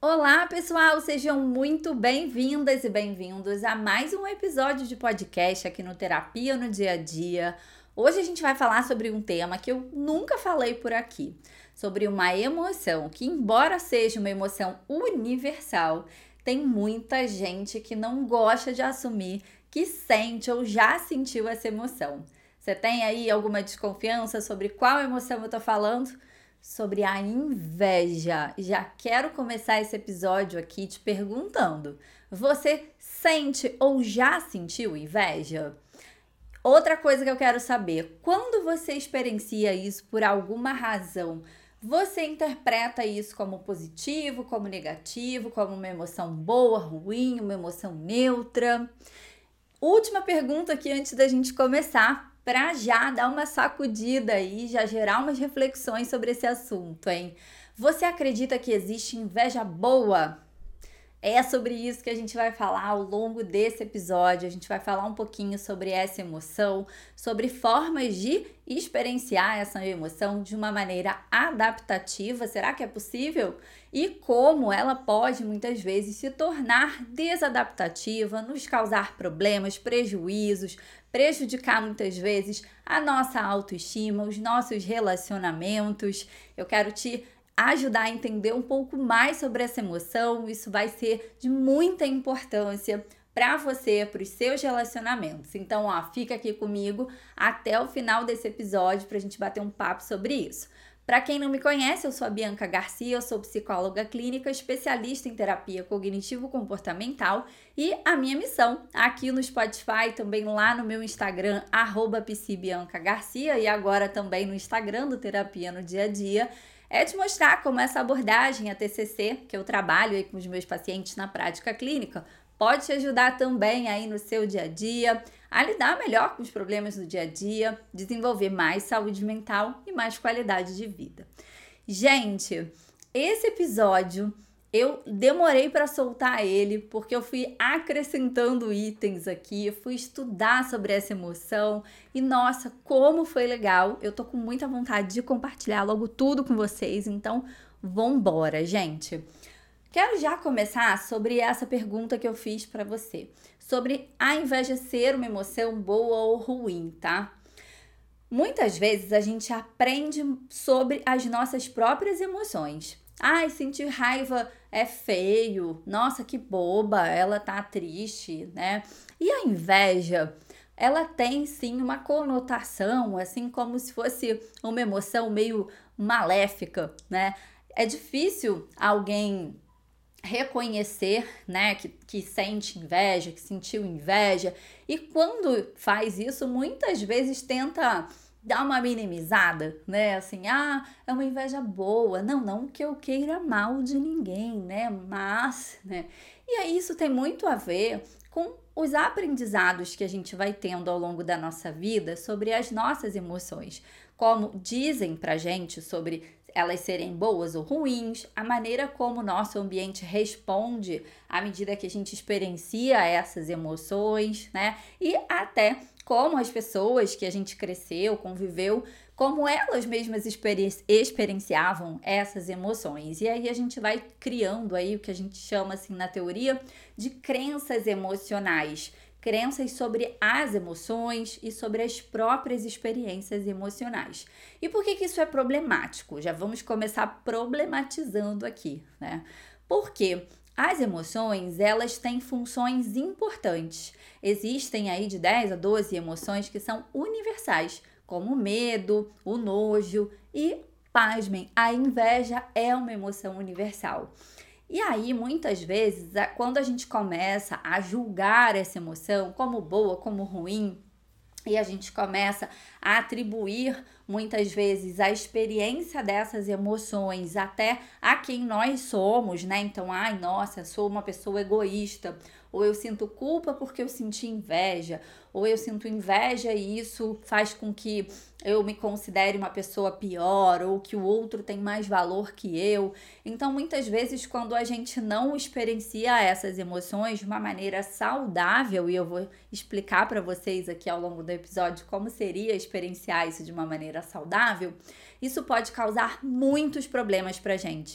Olá, pessoal! Sejam muito bem-vindas e bem-vindos a mais um episódio de podcast aqui no Terapia no Dia a Dia. Hoje a gente vai falar sobre um tema que eu nunca falei por aqui, sobre uma emoção que, embora seja uma emoção universal, tem muita gente que não gosta de assumir que sente ou já sentiu essa emoção. Você tem aí alguma desconfiança sobre qual emoção eu tô falando? Sobre a inveja. Já quero começar esse episódio aqui te perguntando: você sente ou já sentiu inveja? Outra coisa que eu quero saber: quando você experiencia isso por alguma razão, você interpreta isso como positivo, como negativo, como uma emoção boa, ruim, uma emoção neutra? Última pergunta aqui antes da gente começar, para já dar uma sacudida aí, já gerar umas reflexões sobre esse assunto, hein? Você acredita que existe inveja boa? É sobre isso que a gente vai falar ao longo desse episódio. A gente vai falar um pouquinho sobre essa emoção, sobre formas de experienciar essa emoção de uma maneira adaptativa. Será que é possível? E como ela pode muitas vezes se tornar desadaptativa, nos causar problemas, prejuízos, prejudicar muitas vezes a nossa autoestima, os nossos relacionamentos. Eu quero te ajudar a entender um pouco mais sobre essa emoção. Isso vai ser de muita importância para você, para os seus relacionamentos. Então, fica aqui comigo até o final desse episódio para a gente bater um papo sobre isso. Para quem não me conhece, eu sou a Bianca Garcia, eu sou psicóloga clínica, especialista em terapia cognitivo-comportamental e a minha missão aqui no Spotify, também lá no meu Instagram, @psibiancagarcia e agora também no Instagram do Terapia no Dia a Dia, é te mostrar como essa abordagem, a TCC, que eu trabalho aí com os meus pacientes na prática clínica, pode te ajudar também aí no seu dia a dia, a lidar melhor com os problemas do dia a dia, desenvolver mais saúde mental e mais qualidade de vida. Gente, esse episódio eu demorei para soltar ele porque eu fui acrescentando itens aqui, fui estudar sobre essa emoção e nossa, como foi legal. Eu tô com muita vontade de compartilhar logo tudo com vocês, então vambora, gente. Quero já começar sobre essa pergunta que eu fiz para você, sobre a inveja ser uma emoção boa ou ruim, tá? Muitas vezes a gente aprende sobre as nossas próprias emoções. Ai, sentir raiva é feio. Nossa, que boba, ela tá triste, né? E a inveja, ela tem sim uma conotação, assim como se fosse uma emoção meio maléfica, né? É difícil alguém reconhecer, né, que sente inveja, que sentiu inveja, e quando faz isso, muitas vezes tenta dar uma minimizada, né, assim, é uma inveja boa, não que eu queira mal de ninguém, né, mas, né, e aí isso tem muito a ver com os aprendizados que a gente vai tendo ao longo da nossa vida sobre as nossas emoções, como dizem pra gente sobre elas serem boas ou ruins, a maneira como o nosso ambiente responde à medida que a gente experiencia essas emoções, né? E até como as pessoas que a gente cresceu, conviveu, como elas mesmas experienciavam essas emoções. E aí a gente vai criando aí o que a gente chama assim na teoria de crenças emocionais. Crenças sobre as emoções e sobre as próprias experiências emocionais. E por que isso é problemático? Já vamos começar problematizando aqui, né? Porque as emoções, elas têm funções importantes. Existem aí de 10 a 12 emoções que são universais, como o medo, o nojo e, pasmem, a inveja é uma emoção universal. E aí, muitas vezes, quando a gente começa a julgar essa emoção como boa, como ruim, e a gente começa a atribuir muitas vezes a experiência dessas emoções até a quem nós somos, né? Então, nossa, eu sou uma pessoa egoísta, ou eu sinto culpa porque eu senti inveja, ou eu sinto inveja e isso faz com que eu me considere uma pessoa pior, ou que o outro tem mais valor que eu. Então, muitas vezes, quando a gente não experiencia essas emoções de uma maneira saudável, e eu vou explicar para vocês aqui ao longo do episódio como seria experienciar isso de uma maneira saudável, isso pode causar muitos problemas pra gente.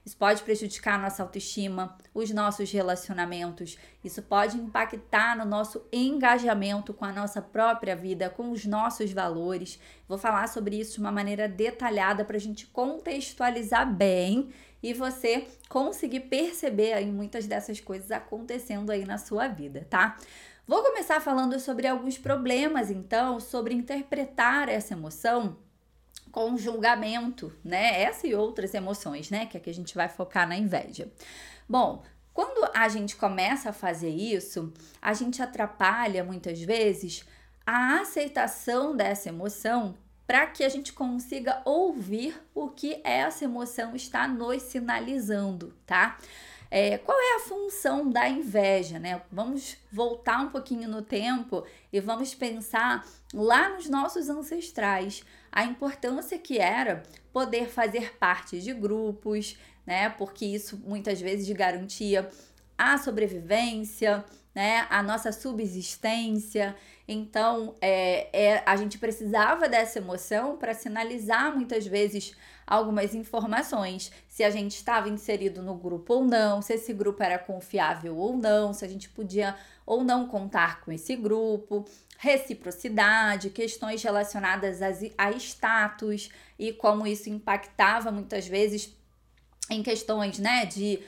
isso pode prejudicar a nossa autoestima, os nossos relacionamentos, isso pode impactar no nosso engajamento com a nossa própria vida, com os nossos valores. Vou falar sobre isso de uma maneira detalhada para a gente contextualizar bem e você conseguir perceber aí muitas dessas coisas acontecendo aí na sua vida, tá? Vou começar falando sobre alguns problemas, então, sobre interpretar essa emoção com julgamento, né? Essa e outras emoções, né? Que aqui a gente vai focar na inveja. Bom, quando a gente começa a fazer isso, a gente atrapalha muitas vezes a aceitação dessa emoção para que a gente consiga ouvir o que essa emoção está nos sinalizando, tá? Qual é a função da inveja, né? Vamos voltar um pouquinho no tempo e vamos pensar lá nos nossos ancestrais, a importância que era poder fazer parte de grupos, né? Porque isso muitas vezes garantia a sobrevivência, né? A nossa subsistência. Então, a gente precisava dessa emoção para sinalizar muitas vezes algumas informações, se a gente estava inserido no grupo ou não, se esse grupo era confiável ou não, se a gente podia ou não contar com esse grupo, reciprocidade, questões relacionadas a status e como isso impactava muitas vezes em questões, né,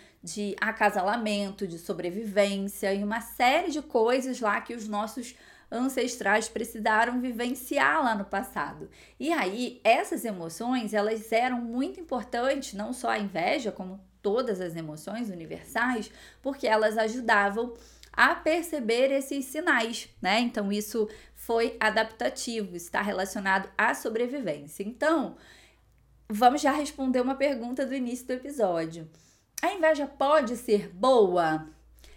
de acasalamento, de sobrevivência e uma série de coisas lá que os nossos ancestrais precisaram vivenciar lá no passado. E aí, essas emoções, elas eram muito importantes, não só a inveja, como todas as emoções universais, porque elas ajudavam a perceber esses sinais, né? Então, isso foi adaptativo, está relacionado à sobrevivência. Então, vamos já responder uma pergunta do início do episódio. A inveja pode ser boa?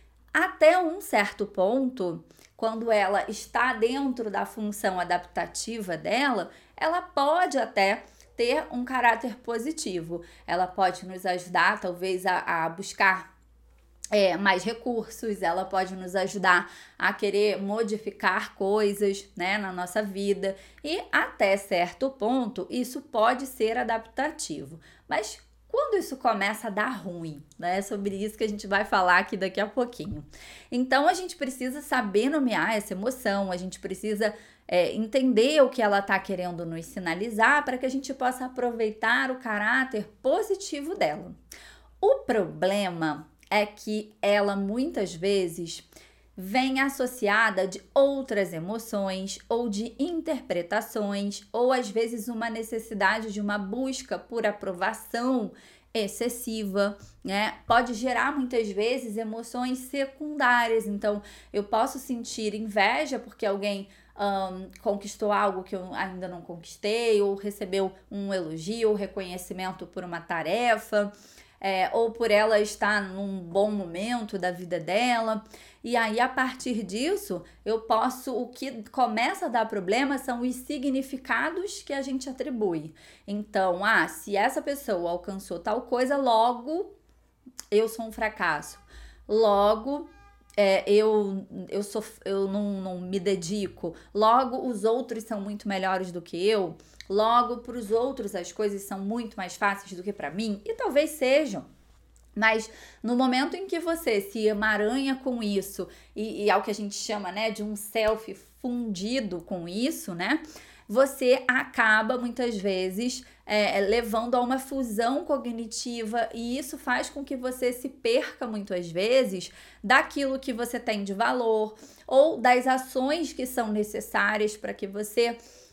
Até um certo ponto, quando ela está dentro da função adaptativa dela, ela pode até ter um caráter positivo. Ela pode nos ajudar, talvez, a buscar mais recursos, ela pode nos ajudar a querer modificar coisas, né, na nossa vida. E até certo ponto, isso pode ser adaptativo. Mas quando isso começa a dar ruim, né? É sobre isso que a gente vai falar aqui daqui a pouquinho. Então, a gente precisa saber nomear essa emoção, a gente precisa entender o que ela está querendo nos sinalizar para que a gente possa aproveitar o caráter positivo dela. O problema é que ela muitas vezes vem associada de outras emoções ou de interpretações ou às vezes uma necessidade de uma busca por aprovação excessiva, né? Pode gerar muitas vezes emoções secundárias. Então, eu posso sentir inveja porque alguém conquistou algo que eu ainda não conquistei, ou recebeu um elogio ou reconhecimento por uma tarefa. Ou por ela estar num bom momento da vida dela. E aí, a partir disso, o que começa a dar problema são os significados que a gente atribui. Então, se essa pessoa alcançou tal coisa, logo eu sou um fracasso. Logo, eu não me dedico. Logo, os outros são muito melhores do que eu. Logo, para os outros, as coisas são muito mais fáceis do que para mim. E talvez sejam. Mas no momento em que você se emaranha com isso, e é o que a gente chama, né, de um self fundido com isso, né? Você acaba, muitas vezes, levando a uma fusão cognitiva, e isso faz com que você se perca, muitas vezes, daquilo que você tem de valor, ou das ações que são necessárias para que você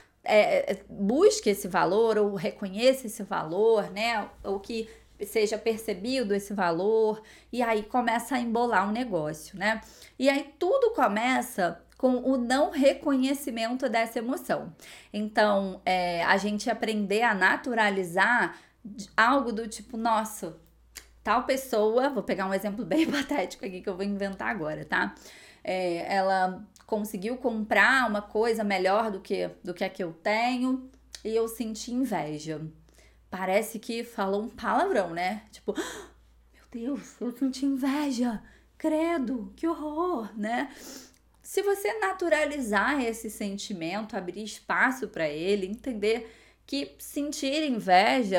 busque esse valor, ou reconheça esse valor, né? Ou que seja percebido esse valor, e aí começa a embolar um negócio, né? E aí tudo começa com o não reconhecimento dessa emoção. Então, a gente aprender a naturalizar algo do tipo, nossa, tal pessoa, vou pegar um exemplo bem patético aqui que eu vou inventar agora, tá? Ela conseguiu comprar uma coisa melhor do que a que eu tenho e eu senti inveja. Parece que falou um palavrão, né? Tipo, meu Deus, eu senti inveja. Credo, que horror, né? Se você naturalizar esse sentimento, abrir espaço para ele, entender que sentir inveja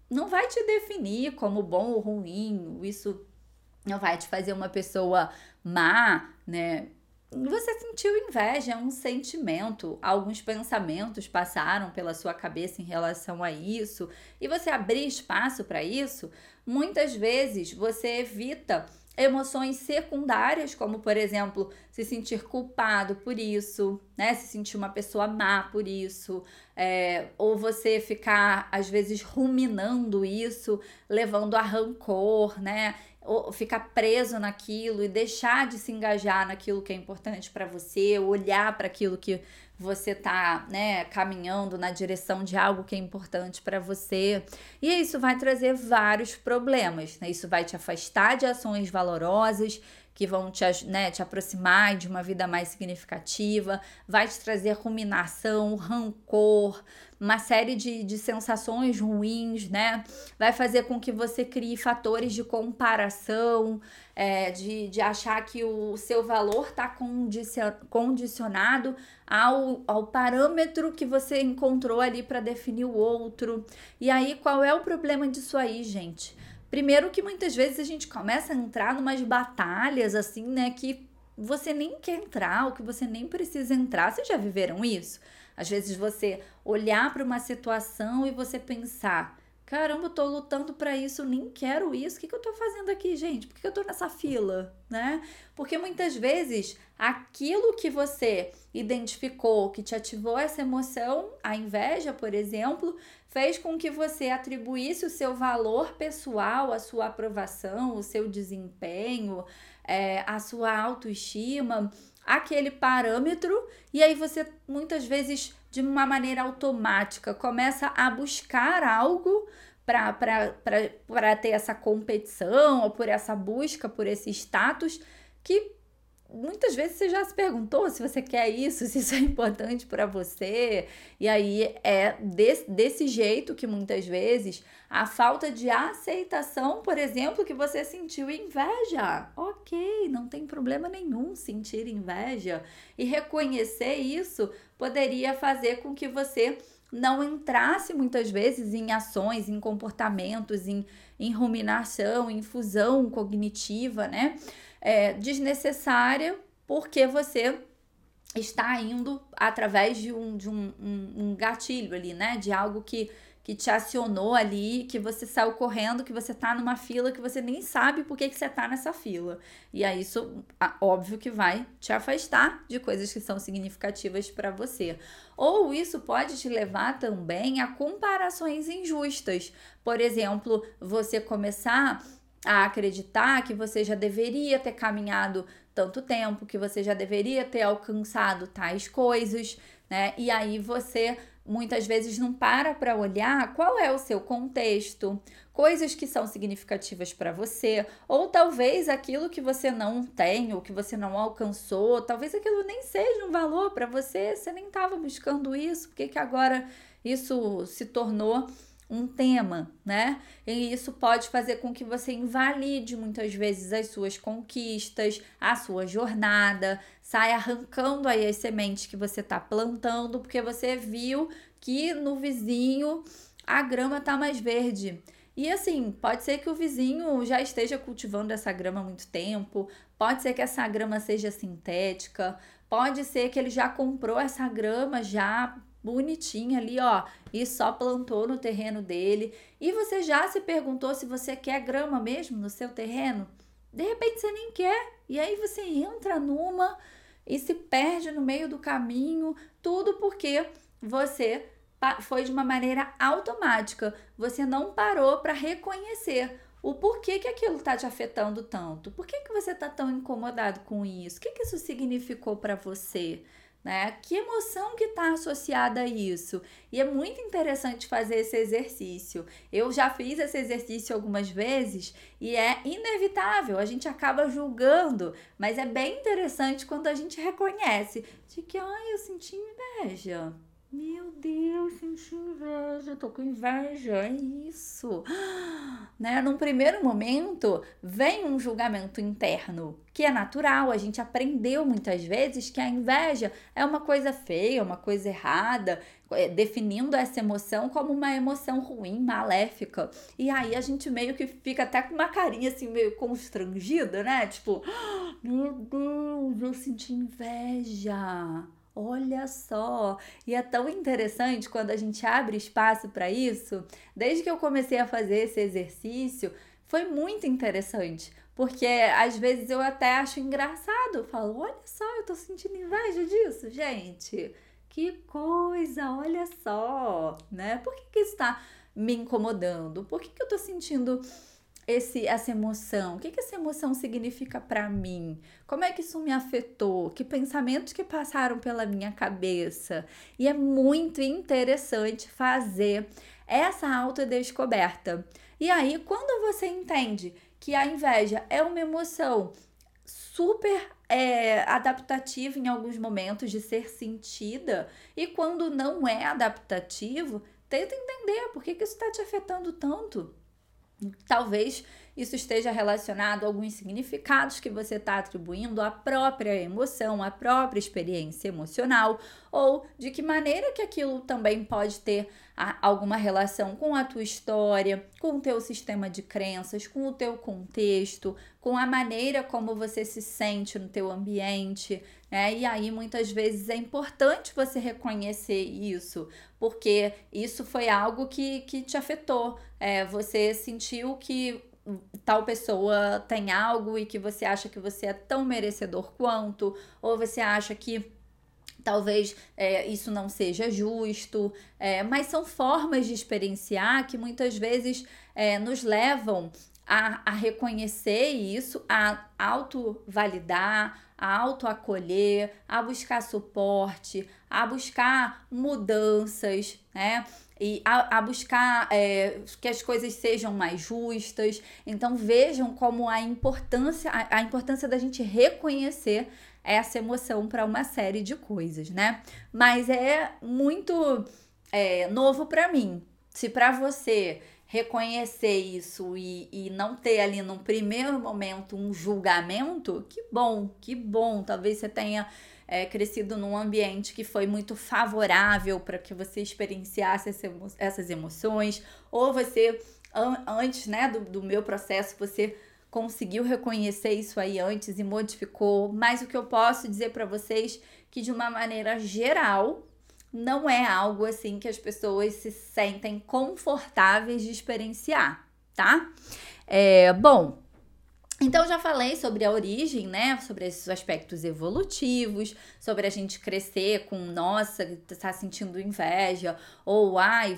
não vai te definir como bom ou ruim, isso não vai te fazer uma pessoa má, né? Você sentiu inveja, é um sentimento, alguns pensamentos passaram pela sua cabeça em relação a isso, e você abrir espaço para isso, muitas vezes você evita emoções secundárias, como por exemplo, se sentir culpado por isso, né? Se sentir uma pessoa má por isso, ou você ficar às vezes ruminando isso, levando a rancor, né? Ou ficar preso naquilo e deixar de se engajar naquilo que é importante para você, olhar para aquilo que você tá, né, caminhando na direção de algo que é importante para você. E isso vai trazer vários problemas, né? Isso vai te afastar de ações valorosas que vão te aproximar de uma vida mais significativa, vai te trazer ruminação, rancor, uma série de sensações ruins, né? Vai fazer com que você crie fatores de comparação, de achar que o seu valor está condicionado ao parâmetro que você encontrou ali para definir o outro. E aí, qual é o problema disso aí, gente? Primeiro que muitas vezes a gente começa a entrar numas batalhas assim, né, que você nem quer entrar, ou que você nem precisa entrar. Vocês já viveram isso? Às vezes você olhar para uma situação e você pensar: caramba, eu tô lutando para isso, eu nem quero isso. O que eu tô fazendo aqui, gente? Por que eu tô nessa fila, né? Porque muitas vezes aquilo que você identificou, que te ativou essa emoção, a inveja, por exemplo, fez com que você atribuísse o seu valor pessoal, a sua aprovação, o seu desempenho, a sua autoestima, aquele parâmetro, e aí você muitas vezes, de uma maneira automática, começa a buscar algo para ter essa competição, ou por essa busca, por esse status, que muitas vezes você já se perguntou se você quer isso, se isso é importante para você. E aí é desse jeito que muitas vezes a falta de aceitação, por exemplo, que você sentiu inveja. Ok, não tem problema nenhum sentir inveja. E reconhecer isso poderia fazer com que você não entrasse muitas vezes em ações, em comportamentos, em ruminação, em fusão cognitiva, né? Desnecessária, porque você está indo através de um gatilho ali, né? De algo que te acionou ali, que você saiu correndo, que você tá numa fila que você nem sabe por que você tá nessa fila. E aí isso, óbvio que vai te afastar de coisas que são significativas para você. Ou isso pode te levar também a comparações injustas. Por exemplo, você começar a acreditar que você já deveria ter caminhado tanto tempo, que você já deveria ter alcançado tais coisas, né? E aí você muitas vezes não para olhar qual é o seu contexto, coisas que são significativas para você, ou talvez aquilo que você não tem, ou que você não alcançou, talvez aquilo nem seja um valor para você, você nem estava buscando isso, porque que agora isso se tornou um tema, né? E isso pode fazer com que você invalide muitas vezes as suas conquistas, a sua jornada, saia arrancando aí as sementes que você está plantando, porque você viu que no vizinho a grama tá mais verde. E assim, pode ser que o vizinho já esteja cultivando essa grama há muito tempo, pode ser que essa grama seja sintética, pode ser que ele já comprou essa grama já bonitinha ali, ó, e só plantou no terreno dele. E você já se perguntou se você quer grama mesmo no seu terreno? De repente você nem quer, e aí você entra numa e se perde no meio do caminho, tudo porque você foi de uma maneira automática. Você não parou para reconhecer o porquê que aquilo está te afetando tanto. Por que você está tão incomodado com isso? O que isso significou para você? Né? Que emoção que está associada a isso? E é muito interessante fazer esse exercício. Eu já fiz esse exercício algumas vezes e é inevitável, a gente acaba julgando, mas é bem interessante quando a gente reconhece de que, ai, eu senti inveja. Meu Deus, senti inveja, tô com inveja, é isso. Né? Num primeiro momento, vem um julgamento interno, que é natural, a gente aprendeu muitas vezes que a inveja é uma coisa feia, uma coisa errada, definindo essa emoção como uma emoção ruim, maléfica. E aí a gente meio que fica até com uma carinha assim, meio constrangida, né? Tipo, meu Deus, eu senti inveja. Olha só, e é tão interessante quando a gente abre espaço para isso. Desde que eu comecei a fazer esse exercício, foi muito interessante, porque às vezes eu até acho engraçado. Eu falo, olha só, eu tô sentindo inveja disso, gente. Que coisa, olha só, né? Por que isso tá me incomodando? Por que eu tô sentindo essa emoção? O que essa emoção significa para mim? Como é que isso me afetou? Que pensamentos que passaram pela minha cabeça? E é muito interessante fazer essa autodescoberta. E aí, quando você entende que a inveja é uma emoção super adaptativa em alguns momentos de ser sentida, e quando não é adaptativo, tenta entender por que isso está te afetando tanto. Talvez isso esteja relacionado a alguns significados que você está atribuindo à própria emoção, à própria experiência emocional, ou de que maneira que aquilo também pode ter alguma relação com a tua história, com o teu sistema de crenças, com o teu contexto, com a maneira como você se sente no teu ambiente, né? E aí muitas vezes é importante você reconhecer isso, porque isso foi algo que te afetou. Você sentiu que tal pessoa tem algo e que você acha que você é tão merecedor quanto, ou você acha que talvez isso não seja justo, mas são formas de experienciar que muitas vezes nos levam a reconhecer isso, a autovalidar, a autoacolher, a buscar suporte, a buscar mudanças, né? E a buscar que as coisas sejam mais justas. Então vejam como a importância da gente reconhecer essa emoção para uma série de coisas, né? Mas é muito novo para mim. Se para você reconhecer isso e não ter ali num primeiro momento um julgamento, que bom, que bom. Talvez você tenha crescido num ambiente que foi muito favorável para que você experienciasse essas emoções, ou você, antes, né, do meu processo, você conseguiu reconhecer isso aí antes e modificou. Mas o que eu posso dizer para vocês que de uma maneira geral não é algo assim que as pessoas se sentem confortáveis de experienciar, tá? Bom, então já falei sobre a origem, né? Sobre esses aspectos evolutivos, sobre a gente crescer com, nossa, tá sentindo inveja, ou ai,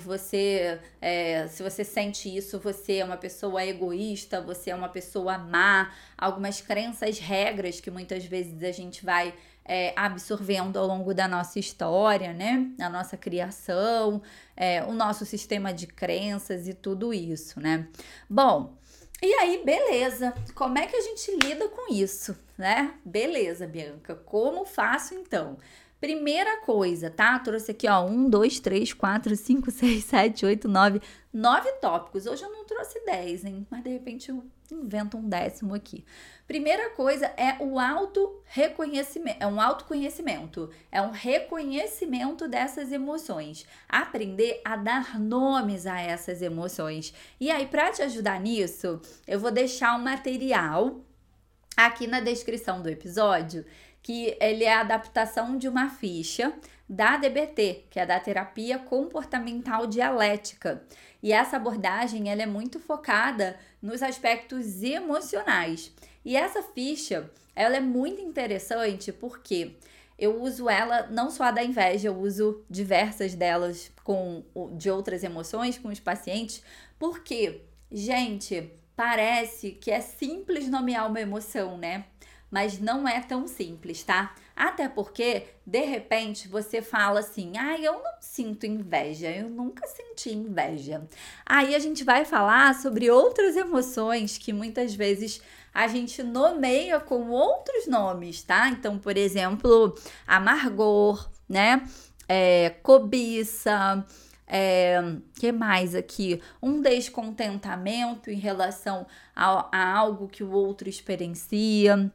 se você sente isso, você é uma pessoa egoísta, você é uma pessoa má, algumas crenças, regras que muitas vezes a gente vai absorvendo ao longo da nossa história, né? A nossa criação, o nosso sistema de crenças e tudo isso, né? Bom, e aí, beleza. Como é que a gente lida com isso, né? Beleza, Bianca. Como faço então? Primeira coisa, tá? Trouxe aqui, ó, 1, 2, 3, 4, 5, 6, 7, 8, 9. 9 tópicos. Hoje eu não trouxe 10, hein? Mas de repente eu invento um 10º aqui. Primeira coisa é o auto-reconhecimento. É um autoconhecimento. É um reconhecimento dessas emoções. Aprender a dar nomes a essas emoções. E aí, para te ajudar nisso, eu vou deixar um material aqui na descrição do episódio, que ele é a adaptação de uma ficha da DBT, que é da terapia comportamental dialética. E essa abordagem ela é muito focada nos aspectos emocionais. E essa ficha, ela é muito interessante porque eu uso ela, não só a da inveja, eu uso diversas delas de outras emoções com os pacientes, porque, gente, parece que é simples nomear uma emoção, né? Mas não é tão simples, tá? Até porque, de repente, você fala assim, eu não sinto inveja, eu nunca senti inveja. Aí a gente vai falar sobre outras emoções que muitas vezes a gente nomeia com outros nomes, tá? Então, por exemplo, amargor, né? cobiça, que mais aqui? Um descontentamento em relação a algo que o outro experiencia,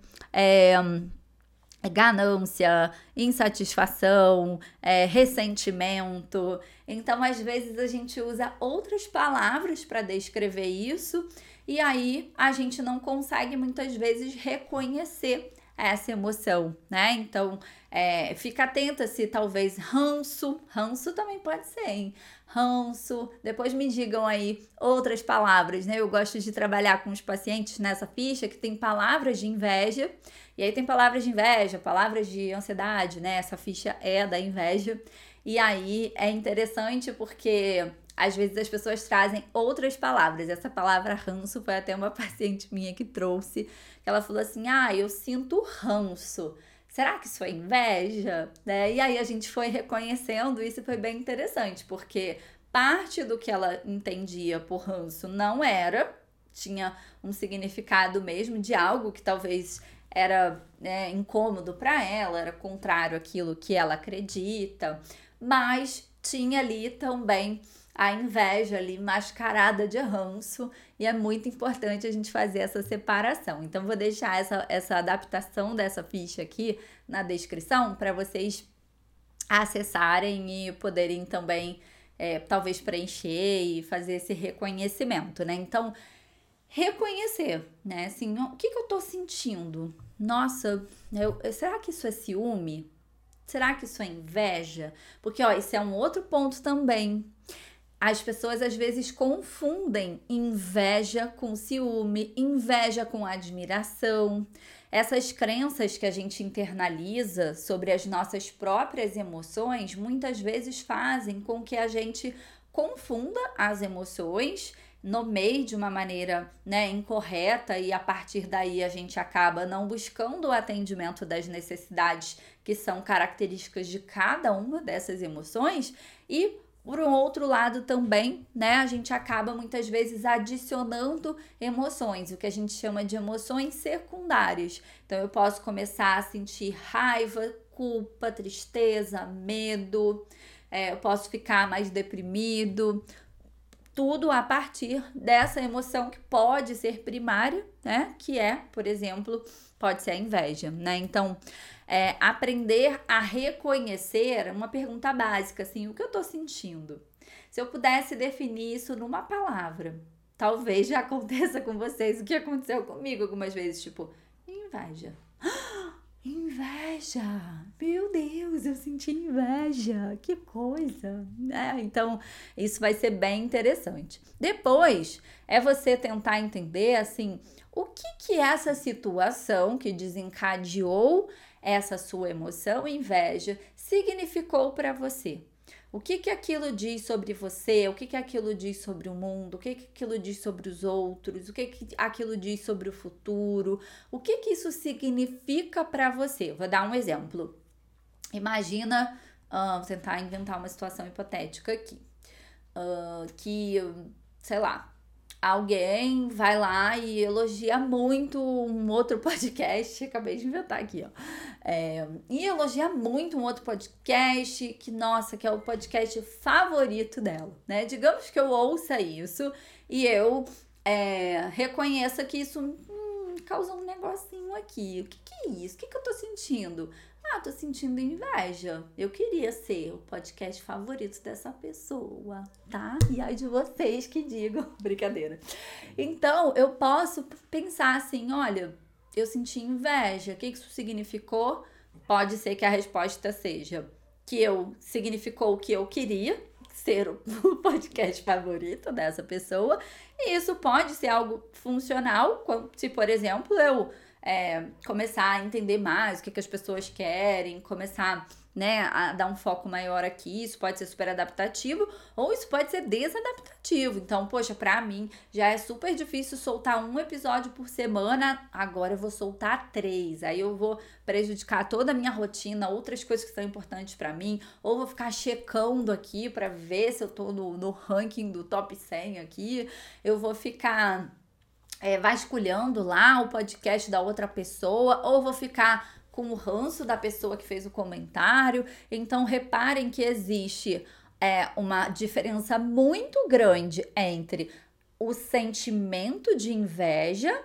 ganância, insatisfação, ressentimento. Então, às vezes, a gente usa outras palavras para descrever isso e aí a gente não consegue muitas vezes reconhecer essa emoção, né? Então, fica atenta se talvez ranço também pode ser, hein? Ranço, depois me digam aí outras palavras, né? Eu gosto de trabalhar com os pacientes nessa ficha que tem palavras de inveja, e aí tem palavras de inveja, palavras de ansiedade, né? Essa ficha é da inveja, e aí é interessante porque às vezes as pessoas trazem outras palavras. Essa palavra ranço foi até uma paciente minha que trouxe, que ela falou assim, eu sinto ranço. Será que isso é inveja? Né? E aí a gente foi reconhecendo isso e foi bem interessante, porque parte do que ela entendia por ranço não era, tinha um significado mesmo de algo que talvez era incômodo para ela, era contrário àquilo que ela acredita, mas tinha ali também a inveja ali mascarada de ranço, e é muito importante a gente fazer essa separação. Então, vou deixar essa adaptação dessa ficha aqui na descrição para vocês acessarem e poderem também, talvez, preencher e fazer esse reconhecimento, né? Então, reconhecer, né? Assim, o que eu tô sentindo? Nossa, será que isso é ciúme? Será que isso é inveja? Porque, esse é um outro ponto também. As pessoas às vezes confundem inveja com ciúme, inveja com admiração. Essas crenças que a gente internaliza sobre as nossas próprias emoções muitas vezes fazem com que a gente confunda as emoções, nomeie de uma maneira, incorreta, e a partir daí a gente acaba não buscando o atendimento das necessidades que são características de cada uma dessas emoções. E por um outro lado também, a gente acaba muitas vezes adicionando emoções, o que a gente chama de emoções secundárias. Então, eu posso começar a sentir raiva, culpa, tristeza, medo, eu posso ficar mais deprimido, tudo a partir dessa emoção que pode ser primária, que por exemplo, pode ser a inveja, Então, aprender a reconhecer, uma pergunta básica, assim, o que eu tô sentindo? Se eu pudesse definir isso numa palavra, talvez já aconteça com vocês o que aconteceu comigo algumas vezes, tipo, inveja. Inveja! Meu Deus, eu senti inveja! Que coisa! Então, isso vai ser bem interessante. Depois, é você tentar entender, assim, o que é essa situação que desencadeou essa sua emoção, inveja, significou para você? O que aquilo diz sobre você? O que aquilo diz sobre o mundo? O que aquilo diz sobre os outros? O que aquilo diz sobre o futuro? O que isso significa para você? Vou dar um exemplo. Imagina, vou tentar inventar uma situação hipotética aqui. Que, sei lá, alguém vai lá e elogia muito um outro podcast, acabei de inventar aqui, e elogia muito um outro podcast que, nossa, que é o podcast favorito dela, Digamos que eu ouça isso e eu reconheça que isso causou um negocinho aqui. O que é isso? O que eu tô sentindo? Tô sentindo inveja. Eu queria ser o podcast favorito dessa pessoa, tá? E aí de vocês que digam. Brincadeira. Então, eu posso pensar assim, olha, eu senti inveja. O que isso significou? Pode ser que a resposta seja que significou que eu queria ser o podcast favorito dessa pessoa. E isso pode ser algo funcional, se, por exemplo, eu começar a entender mais o que as pessoas querem, começar, a dar um foco maior aqui. Isso pode ser super adaptativo ou isso pode ser desadaptativo. Então, poxa, pra mim já é super difícil soltar um episódio por semana, agora eu vou soltar 3. Aí eu vou prejudicar toda a minha rotina, outras coisas que são importantes pra mim, ou vou ficar checando aqui pra ver se eu tô no ranking do top 100 aqui, eu vou ficar vasculhando lá o podcast da outra pessoa, ou vou ficar com o ranço da pessoa que fez o comentário. Então, reparem que existe uma diferença muito grande entre o sentimento de inveja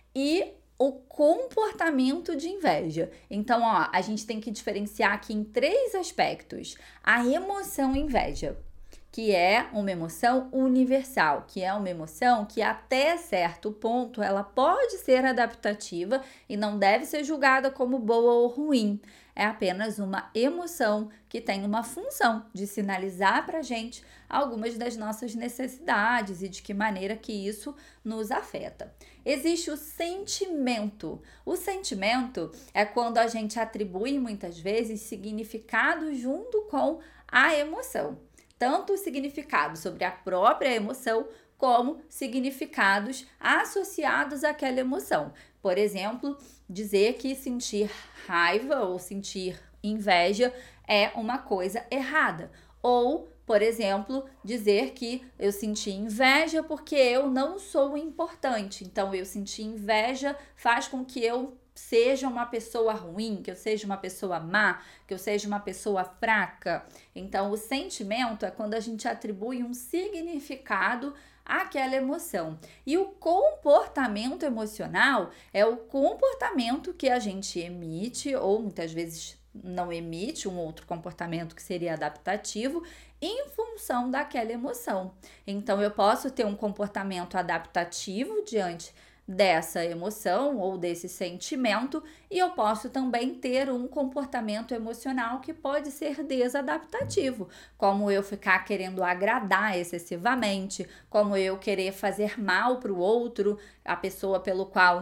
e o comportamento de inveja. Então, a gente tem que diferenciar aqui em 3 aspectos. A emoção inveja, que é uma emoção universal, que é uma emoção que até certo ponto ela pode ser adaptativa e não deve ser julgada como boa ou ruim. É apenas uma emoção que tem uma função de sinalizar para a gente algumas das nossas necessidades e de que maneira que isso nos afeta. Existe o sentimento. O sentimento é quando a gente atribui muitas vezes significado junto com a emoção. Tanto o significado sobre a própria emoção, como significados associados àquela emoção. Por exemplo, dizer que sentir raiva ou sentir inveja é uma coisa errada. Ou, por exemplo, dizer que eu senti inveja porque eu não sou importante. Então, eu sentir inveja faz com que eu seja uma pessoa ruim, que eu seja uma pessoa má, que eu seja uma pessoa fraca. Então, o sentimento é quando a gente atribui um significado àquela emoção. E o comportamento emocional é o comportamento que a gente emite, ou muitas vezes não emite um outro comportamento que seria adaptativo, em função daquela emoção. Então, eu posso ter um comportamento adaptativo diante dessa emoção ou desse sentimento, e eu posso também ter um comportamento emocional que pode ser desadaptativo, como eu ficar querendo agradar excessivamente, como eu querer fazer mal para o outro, a pessoa pelo qual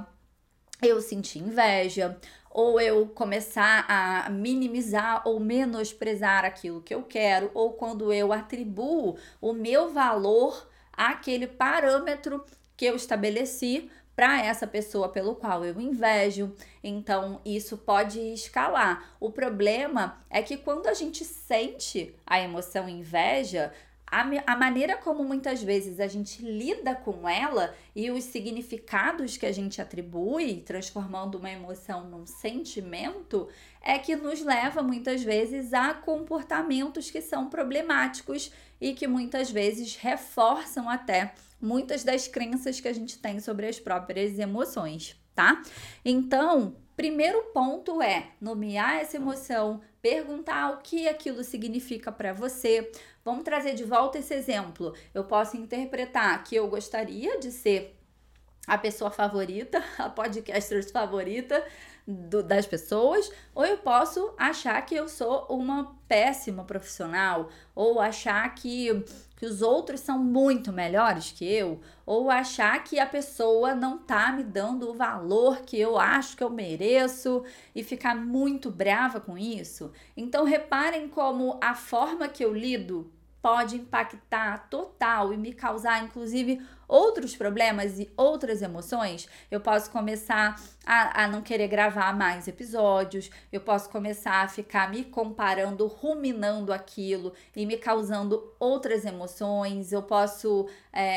eu senti inveja, ou eu começar a minimizar ou menosprezar aquilo que eu quero, ou quando eu atribuo o meu valor àquele parâmetro que eu estabeleci para essa pessoa pelo qual eu invejo. Então, isso pode escalar. O problema é que quando a gente sente a emoção inveja, a maneira como muitas vezes a gente lida com ela e os significados que a gente atribui, transformando uma emoção num sentimento, é que nos leva muitas vezes a comportamentos que são problemáticos e que muitas vezes reforçam até muitas das crenças que a gente tem sobre as próprias emoções, tá? Então, primeiro ponto é nomear essa emoção, perguntar o que aquilo significa para você. Vamos trazer de volta esse exemplo. Eu posso interpretar que eu gostaria de ser a pessoa favorita, a podcaster favorita das pessoas, ou eu posso achar que eu sou uma péssima profissional, ou achar que os outros são muito melhores que eu, ou achar que a pessoa não tá me dando o valor que eu acho que eu mereço e ficar muito brava com isso. Então, reparem como a forma que eu lido pode impactar total e me causar, inclusive, outros problemas e outras emoções. Eu posso começar a não querer gravar mais episódios, eu posso começar a ficar me comparando, ruminando aquilo e me causando outras emoções. Eu posso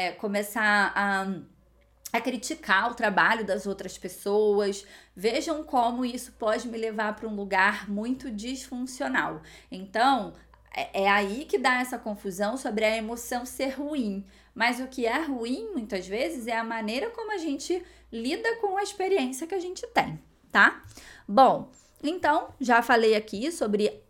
começar a criticar o trabalho das outras pessoas. Vejam como isso pode me levar para um lugar muito disfuncional. Então, é aí que dá essa confusão sobre a emoção ser ruim. Mas o que é ruim, muitas vezes, é a maneira como a gente lida com a experiência que a gente tem, tá? Bom, então, já falei aqui sobre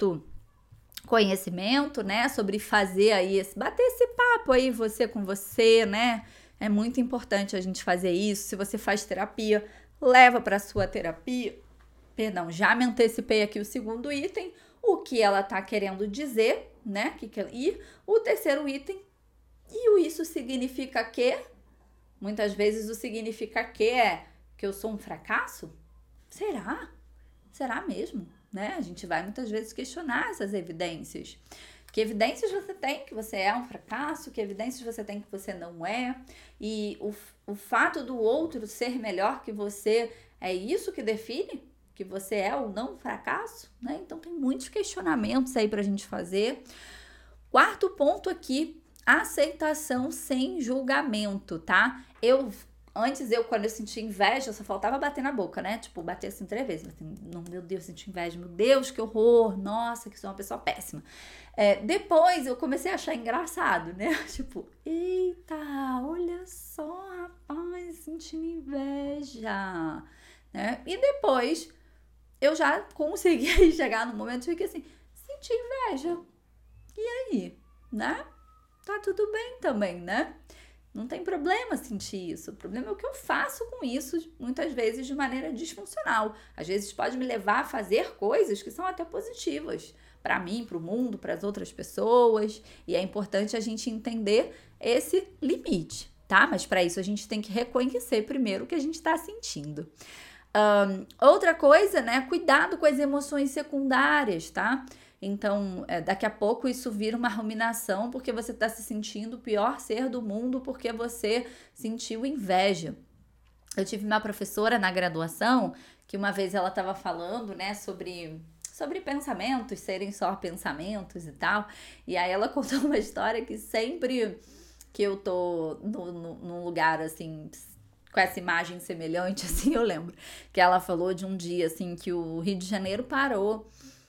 autoconhecimento, né? Sobre fazer aí, bater esse papo aí, você com você, né? É muito importante a gente fazer isso. Se você faz terapia, leva para sua terapia. Perdão, já me antecipei aqui o segundo item, o que ela tá querendo dizer, né? E o terceiro item, isso significa que? Muitas vezes o significa que é que eu sou um fracasso? Será? Será mesmo? Né? A gente vai muitas vezes questionar essas evidências. Que evidências você tem que você é um fracasso? Que evidências você tem que você não é? E o fato do outro ser melhor que você, é isso que define que você é ou não um fracasso? Né? Então tem muitos questionamentos aí pra gente fazer. Quarto ponto aqui, aceitação sem julgamento, tá? Eu Antes quando eu sentia inveja, só faltava bater na boca, né? Tipo, bater assim 3 vezes. Assim, não, meu Deus, senti inveja. Meu Deus, que horror. Nossa, que sou uma pessoa péssima. Depois eu comecei a achar engraçado, né? Tipo, eita, olha só, rapaz, sentindo inveja. Né? E depois eu já consegui chegar no momento de que assim, senti inveja. E aí, né? Tá tudo bem também, né? Não tem problema sentir isso. O problema é o que eu faço com isso, muitas vezes de maneira disfuncional. Às vezes pode me levar a fazer coisas que são até positivas para mim, para o mundo, para as outras pessoas. E é importante a gente entender esse limite, tá? Mas para isso a gente tem que reconhecer primeiro o que a gente está sentindo. Outra coisa, né? Cuidado com as emoções secundárias, tá? Então, daqui a pouco isso vira uma ruminação porque você está se sentindo o pior ser do mundo porque você sentiu inveja. Eu tive uma professora na graduação que uma vez ela estava falando, né, sobre pensamentos serem só pensamentos e tal. E aí ela contou uma história que sempre que eu tô num lugar assim, com essa imagem semelhante, assim, eu lembro que ela falou de um dia assim que o Rio de Janeiro parou.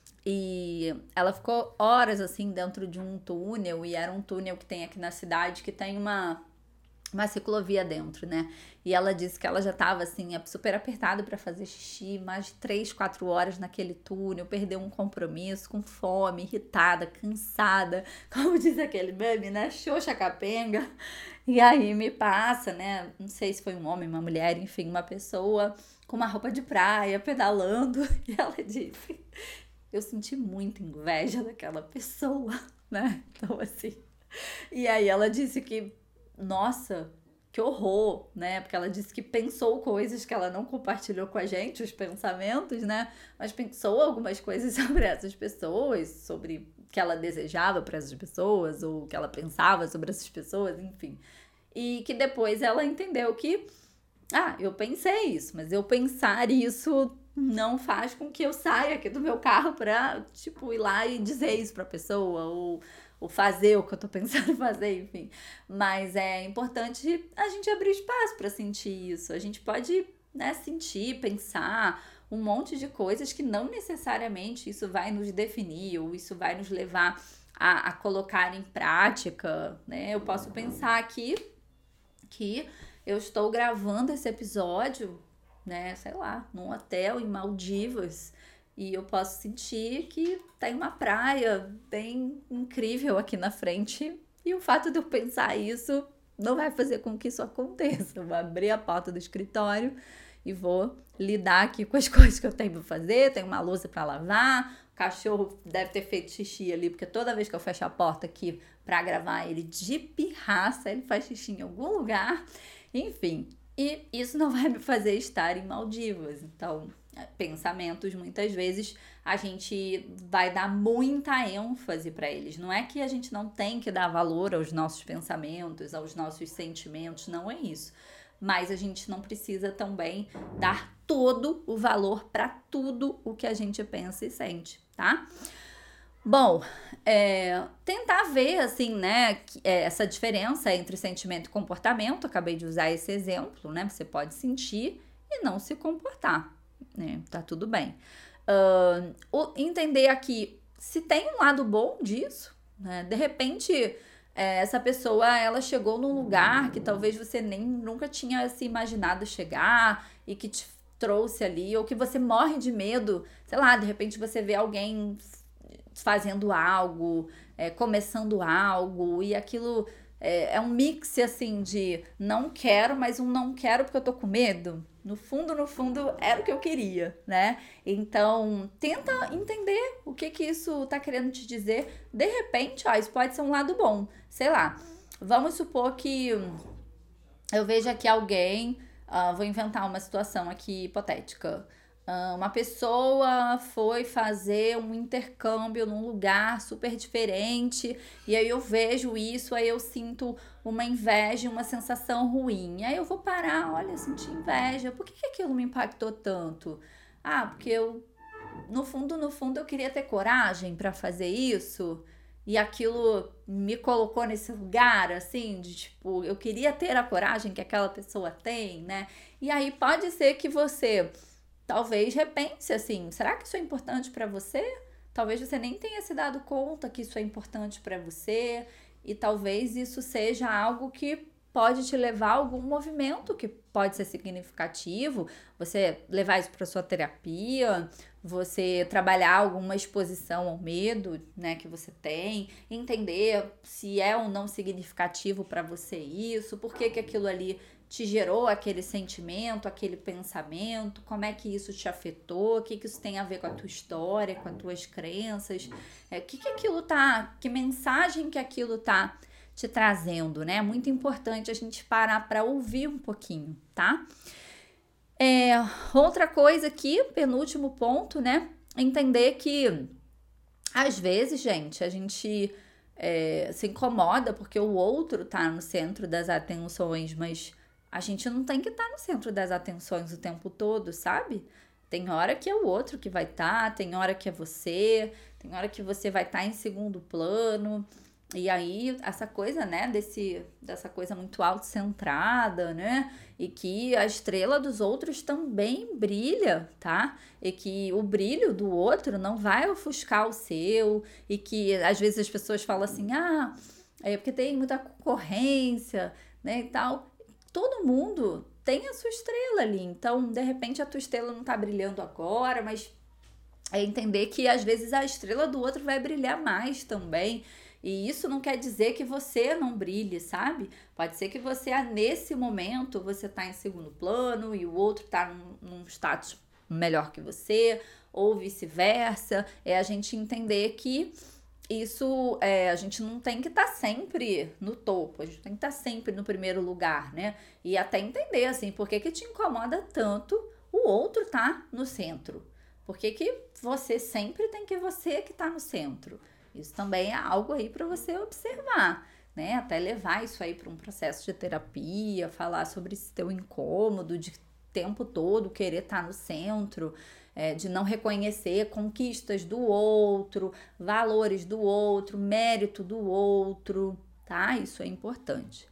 E ela ficou horas assim dentro de um túnel, e era um túnel que tem aqui na cidade que tem uma ciclovia dentro, né? E ela disse que ela já tava assim, super apertada para fazer xixi, mais de 3, 4 horas naquele túnel, perdeu um compromisso, com fome, irritada, cansada, como diz aquele meme, né? Xoxa capenga. E aí me passa, né? Não sei se foi um homem, uma mulher, enfim, uma pessoa com uma roupa de praia, pedalando, e ela disse: eu senti muita inveja daquela pessoa, né? Então, assim. E aí ela disse que, nossa, que horror, né? Porque ela disse que pensou coisas que ela não compartilhou com a gente, os pensamentos, né? Mas pensou algumas coisas sobre essas pessoas, sobre o que ela desejava para essas pessoas, ou o que ela pensava sobre essas pessoas, enfim. E que depois ela entendeu que, eu pensei isso, mas eu pensar isso não faz com que eu saia aqui do meu carro pra, tipo, ir lá e dizer isso pra pessoa, ou fazer o que eu tô pensando em fazer, enfim. Mas é importante a gente abrir espaço pra sentir isso. A gente pode, né, sentir, pensar um monte de coisas que não necessariamente isso vai nos definir, ou isso vai nos levar a colocar em prática, né? Eu posso pensar aqui que eu estou gravando esse episódio, né, sei lá, num hotel em Maldivas, e eu posso sentir que tem uma praia bem incrível aqui na frente, e o fato de eu pensar isso não vai fazer com que isso aconteça. Eu vou abrir a porta do escritório e vou lidar aqui com as coisas que eu tenho para fazer. Tenho uma louça para lavar, o cachorro deve ter feito xixi ali, porque toda vez que eu fecho a porta aqui para gravar, ele de pirraça, ele faz xixi em algum lugar, enfim. E isso não vai me fazer estar em Maldivas. Então, pensamentos, muitas vezes, a gente vai dar muita ênfase para eles. Não é que a gente não tem que dar valor aos nossos pensamentos, aos nossos sentimentos, não é isso. Mas a gente não precisa também dar todo o valor para tudo o que a gente pensa e sente, tá? Bom, tentar ver, assim, né, essa diferença entre sentimento e comportamento. Acabei de usar esse exemplo, né? Você pode sentir e não se comportar, né? Tá tudo bem. Entender aqui se tem um lado bom disso, né? De repente, essa pessoa, ela chegou num lugar que talvez você nunca tinha se imaginado chegar e que te trouxe ali, ou que você morre de medo, sei lá, de repente você vê alguém fazendo algo, começando algo, e aquilo é um mix, assim, de não quero, mas um não quero porque eu tô com medo. No fundo, era o que eu queria, né? Então, tenta entender o que isso tá querendo te dizer. De repente, isso pode ser um lado bom. Sei lá, vamos supor que eu vejo aqui alguém, vou inventar uma situação aqui hipotética. Uma pessoa foi fazer um intercâmbio num lugar super diferente, e aí eu vejo isso, aí eu sinto uma inveja, uma sensação ruim. Aí eu vou parar, olha, senti inveja. Por que aquilo me impactou tanto? Porque no fundo, eu queria ter coragem para fazer isso. e aquilo me colocou nesse lugar, assim, de tipo, eu queria ter a coragem que aquela pessoa tem, né? E aí pode ser que você talvez repense assim, será que isso é importante para você? Talvez você nem tenha se dado conta que isso é importante para você, e talvez isso seja algo que pode te levar a algum movimento que pode ser significativo, você levar isso para sua terapia, você trabalhar alguma exposição ao medo, né, que você tem, entender se é ou não significativo para você isso, por que que aquilo ali te gerou aquele sentimento, aquele pensamento, como é que isso te afetou, o que que isso tem a ver com a tua história, com as tuas crenças, o que que aquilo tá, que mensagem que aquilo tá te trazendo, né? É muito importante a gente parar para ouvir um pouquinho, tá? Outra coisa aqui, penúltimo ponto, né? Entender que às vezes, gente, a gente se incomoda porque o outro tá no centro das atenções, mas a gente não tem que estar no centro das atenções o tempo todo, sabe? Tem hora que é o outro que vai estar, tem hora que é você, tem hora que você vai estar em segundo plano. E aí, essa coisa, né, dessa coisa muito autocentrada, né, e que a estrela dos outros também brilha, tá? E que o brilho do outro não vai ofuscar o seu, e que às vezes as pessoas falam assim, é porque tem muita concorrência, né, e tal. Todo mundo tem a sua estrela ali, então, de repente, a tua estrela não tá brilhando agora, mas é entender que às vezes a estrela do outro vai brilhar mais também. E isso não quer dizer que você não brilhe, sabe? Pode ser que você, nesse momento, você tá em segundo plano e o outro tá num status melhor que você, ou vice-versa. É a gente entender que isso, a gente não tem que estar sempre no topo, a gente tem que estar sempre no primeiro lugar, né? E até entender, assim, por que que te incomoda tanto o outro tá no centro. Por que que você sempre tem que você que tá no centro? Isso também é algo aí para você observar, né? Até levar isso aí para um processo de terapia, falar sobre esse teu incômodo de tempo todo querer estar no centro, de não reconhecer conquistas do outro, valores do outro, mérito do outro, tá? Isso é importante.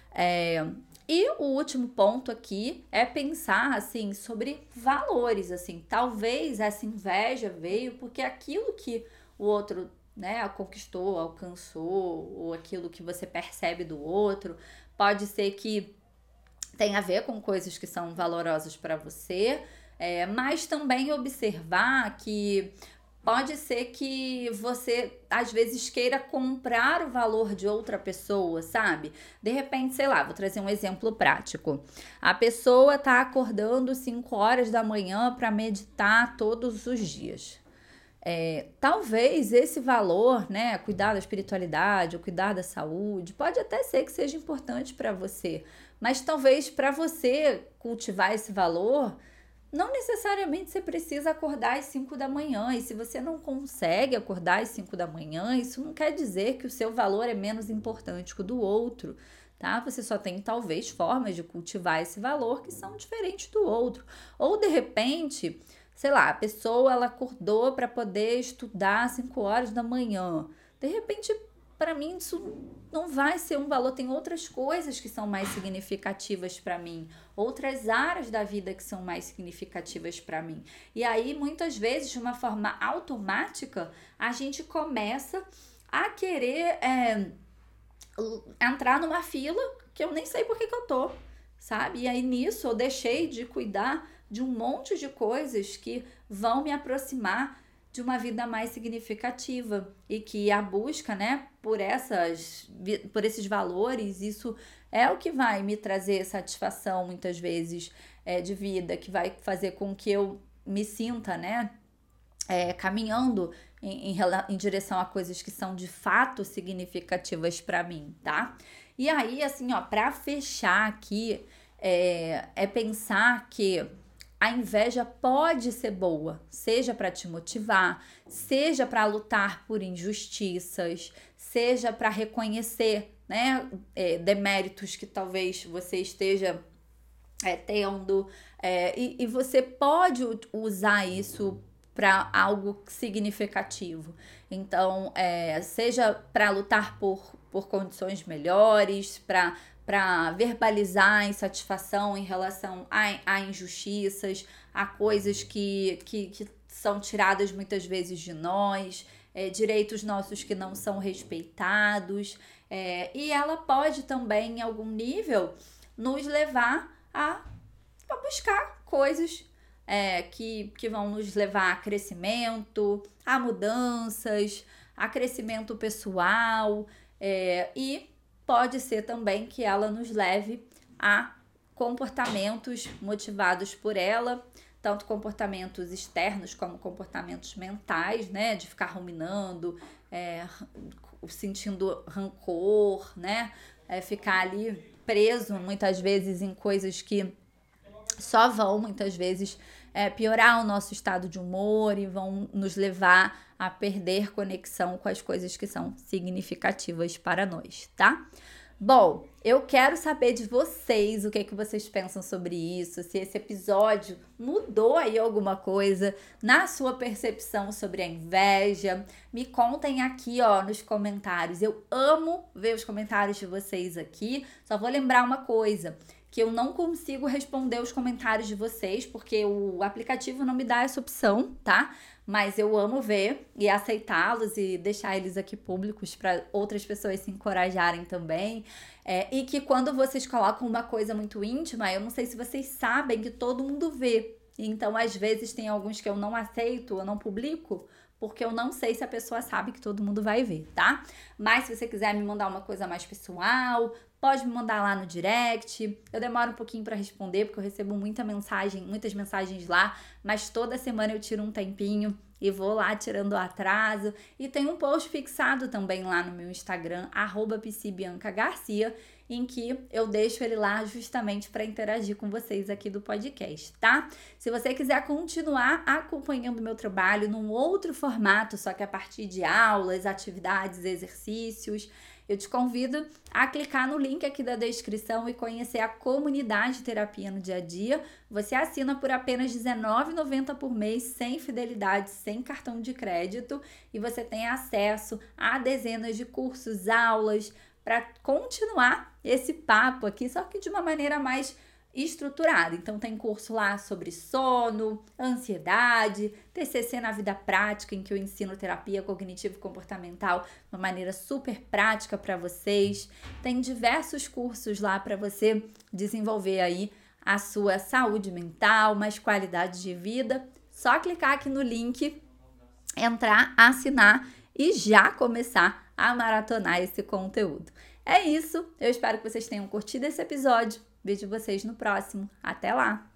E o último ponto aqui é pensar assim sobre valores, assim, talvez essa inveja veio porque aquilo que o outro, né, conquistou, alcançou, ou aquilo que você percebe do outro, pode ser que tenha a ver com coisas que são valorosas para você, mas também observar que pode ser que você, às vezes, queira comprar o valor de outra pessoa, sabe? De repente, sei lá, vou trazer um exemplo prático. A pessoa tá acordando 5 horas da manhã para meditar todos os dias. Talvez esse valor, né, cuidar da espiritualidade, ou cuidar da saúde, pode até ser que seja importante para você, mas talvez para você cultivar esse valor, não necessariamente você precisa acordar às 5 da manhã, e se você não consegue acordar às 5 da manhã, isso não quer dizer que o seu valor é menos importante que o do outro, tá? Você só tem talvez formas de cultivar esse valor que são diferentes do outro. Ou de repente, sei lá, a pessoa ela acordou para poder estudar às 5 horas da manhã. De repente, para mim isso não vai ser um valor, tem outras coisas que são mais significativas para mim, outras áreas da vida que são mais significativas para mim. E aí, muitas vezes, de uma forma automática, a gente começa a querer entrar numa fila que eu nem sei por que eu tô, sabe? E aí nisso eu deixei de cuidar de um monte de coisas que vão me aproximar de uma vida mais significativa, e que a busca, né, por esses valores, isso é o que vai me trazer satisfação muitas vezes, de vida, que vai fazer com que eu me sinta, né, caminhando em direção a coisas que são de fato significativas para mim, tá? E aí, assim, ó, para fechar aqui, pensar que a inveja pode ser boa, seja para te motivar, seja para lutar por injustiças, seja para reconhecer, né, deméritos que talvez você esteja tendo, e você pode usar isso para algo significativo. Então, seja para lutar por condições melhores, para verbalizar a insatisfação em relação a injustiças, a coisas que são tiradas muitas vezes de nós, direitos nossos que não são respeitados, e ela pode também, em algum nível, nos levar a buscar coisas que vão nos levar a crescimento, a mudanças, a crescimento pessoal, e pode ser também que ela nos leve a comportamentos motivados por ela, tanto comportamentos externos como comportamentos mentais, né, de ficar ruminando, sentindo rancor, né, ficar ali preso muitas vezes em coisas que só vão muitas vezes piorar o nosso estado de humor e vão nos levar a perder conexão com as coisas que são significativas para nós, tá? Bom, eu quero saber de vocês o que vocês pensam sobre isso, se esse episódio mudou aí alguma coisa na sua percepção sobre a inveja. Me contem aqui, nos comentários. Eu amo ver os comentários de vocês aqui. Só vou lembrar uma coisa, que eu não consigo responder os comentários de vocês, porque o aplicativo não me dá essa opção, tá? Mas eu amo ver e aceitá-los e deixar eles aqui públicos para outras pessoas se encorajarem também. E que quando vocês colocam uma coisa muito íntima, eu não sei se vocês sabem que todo mundo vê. Então, às vezes, tem alguns que eu não aceito, eu não publico, porque eu não sei se a pessoa sabe que todo mundo vai ver, tá? Mas se você quiser me mandar uma coisa mais pessoal, pode me mandar lá no direct. Eu demoro um pouquinho para responder, porque eu recebo muitas mensagens lá, mas toda semana eu tiro um tempinho e vou lá tirando o atraso. E tem um post fixado também lá no meu Instagram, @psibiancagarcia, em que eu deixo ele lá justamente para interagir com vocês aqui do podcast, tá? Se você quiser continuar acompanhando o meu trabalho num outro formato, só que a partir de aulas, atividades, exercícios, eu te convido a clicar no link aqui da descrição e conhecer a comunidade Terapia no Dia a Dia. Você assina por apenas R$19,90 por mês, sem fidelidade, sem cartão de crédito, e você tem acesso a dezenas de cursos, aulas, para continuar esse papo aqui, só que de uma maneira mais estruturada. Então tem curso lá sobre sono, ansiedade, TCC na vida prática, em que eu ensino terapia cognitivo-comportamental de uma maneira super prática para vocês. Tem diversos cursos lá para você desenvolver aí a sua saúde mental, mais qualidade de vida. Só clicar aqui no link, entrar, assinar e já começar a maratonar esse conteúdo. É isso, eu espero que vocês tenham curtido esse episódio. Vejo vocês no próximo. Até lá!